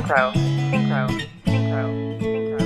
Synchro, synchro, synchro, synchro,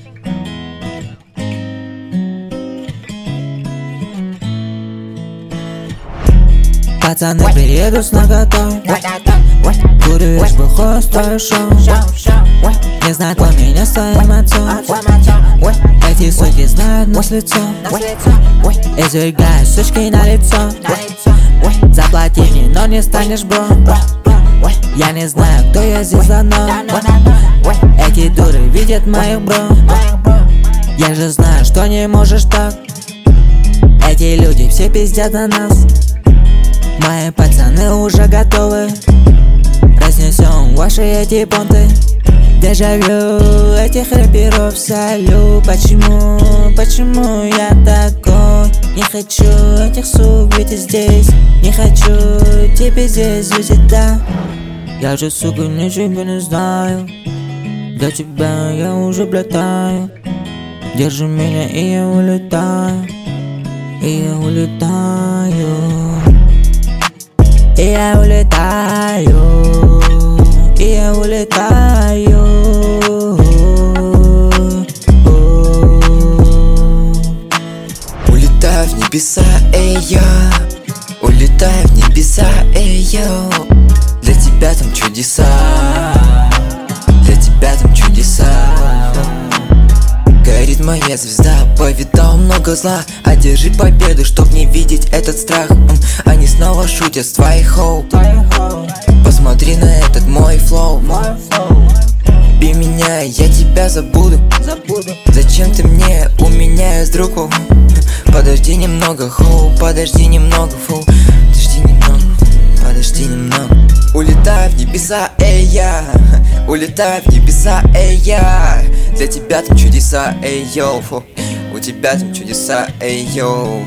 synchro. Пацаны, приеду с наготой. Куришь, выходишь в твое шоу. Не знает он меня своим отцом. Эти суки знают нас лицо. Извергаю сучки на лицо. Заплати мне, но не станешь бро. Я не знаю, кто я здесь за но. Эти дуры видят моих бро. Я же знаю, что не можешь так. Эти люди все пиздят на нас. Мои пацаны уже готовы. Разнесем ваши эти понты. Дежавю этих рэперов солю. Почему я такой? Не хочу этих сук видеть здесь. Не хочу тебя здесь видеть, да. Я же, сука, ничего не знаю. Для тебя я уже блетаю. Держи меня, и я улетаю. И я улетаю. И я улетаю. И я улетаю. Улетаю в небеса, эй, я. Улетаю в небеса, эй, йо. Для тебя там чудеса. Для тебя там чудеса. Горит моя звезда, повидал много зла. Одержи победу, чтоб не видеть этот страх. Они снова шутят с твоих хоу. Посмотри на этот мой флоу. Бей меня, я тебя забуду. Зачем ты мне? У меня есть друг. Подожди немного, хоу, подожди немного, фу. Подожди немного, подожди немного. Улетаю в небеса, эй, я. Улетаю в небеса, эй, я. Для тебя там чудеса, эй, йоу, фу. У тебя там чудеса, эй, йоу.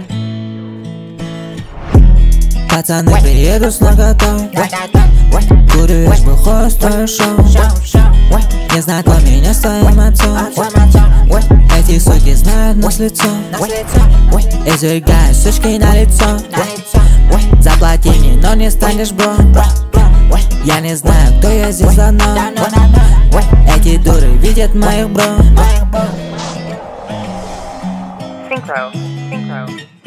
Пацаны, приеду с наготой. Куришь, выходишь в твое шоу. Не знает он меня своим отцом. Эти суки знают нас лицо. Извергаю сучки на лицо. Заплати мне, но не станешь бро. Я не знаю, кто я здесь за но. Эти дуры видят моих бро. Synchro, synchro.